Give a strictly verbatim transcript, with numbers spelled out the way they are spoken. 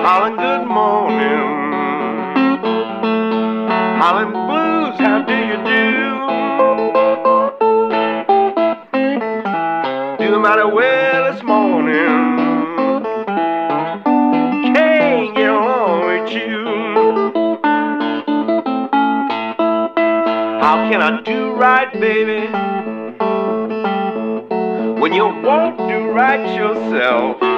Holland, good morning. Holland blues, how do you do? Do mighty well this morning. Can't get along with you. How can I do right, baby, when you won't do right yourself?